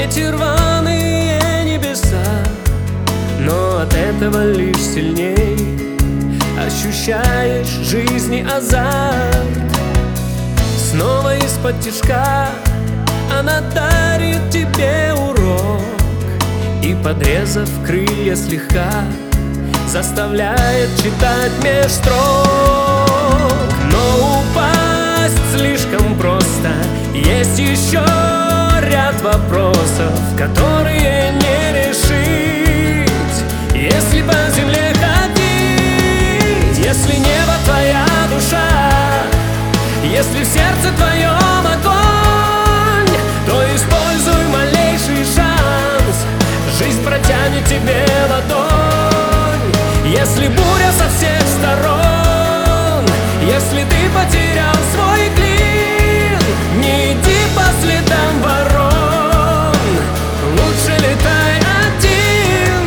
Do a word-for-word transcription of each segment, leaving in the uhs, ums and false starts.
эти рваные небеса, но от этого лишь сильней ощущаешь жизни азарт. Снова из-под тишка она дарит тебе урок и, подрезав крылья слегка, заставляет читать меж строк. Но упасть слишком просто, есть еще ряд вопросов, которые не решить, если по земле ходить. Если небо твоя душа, если в сердце твоем огонь, то используй малейший шанс, жизнь протянет тебе ладонь. Если буря со всех сторон, если ты потерял свой клин, не иди по следам ворон, лучше летай один.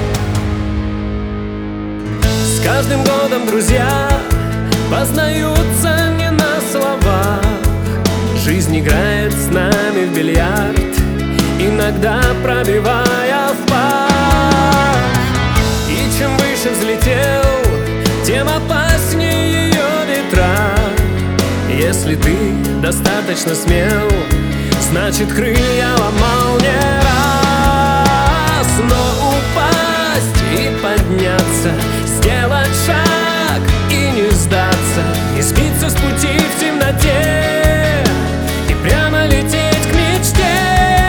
С каждым годом друзья познаются не на словах, жизнь играет с нами в бильярд, иногда пробивая в пах. И чем выше взлетел, тем опаснее ее ветра. Если ты достаточно смел, значит крылья ломал не раз. Но упасть и подняться, сделать шаг и не сдаться, не сбиться с пути в темноте и прямо лететь к мечте.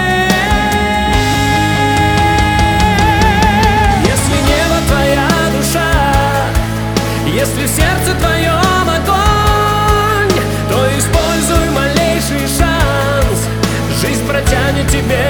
Если небо твоя душа, если в сердце твоем огонь, то используй малейший шанс, жизнь протянет тебе